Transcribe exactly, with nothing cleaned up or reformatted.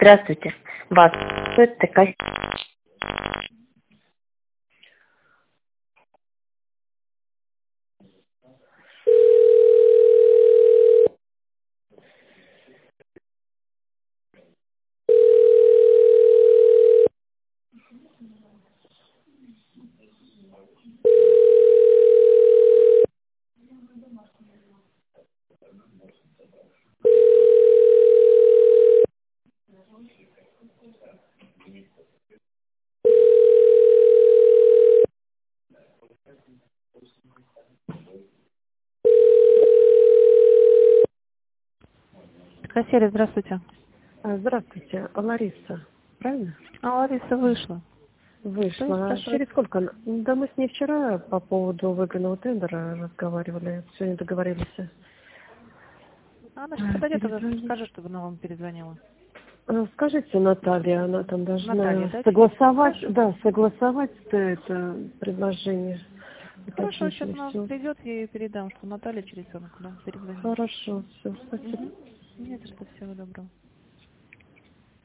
Здравствуйте. Вас стоит такая... Кассиры, здравствуйте. А, Здравствуйте, Лариса, правильно? А Лариса вышла. Что вы Вышла. спрашиваете? Через сколько она? Да мы с ней вчера по поводу выигранного тендера разговаривали, сегодня договорились. Она сейчас А, подойдет, тогда перезвонить. скажет, чтобы она вам перезвонила. А, Скажите, Наталья, она там Наталья, должна да? согласовать, Хорошо. да, согласовать это предложение. Хорошо, сейчас Ипотечное, она все. придет, я ей передам, что Наталья через звонок, да, перезвонит. Хорошо, все, спасибо. Угу. Нет, что всего доброго.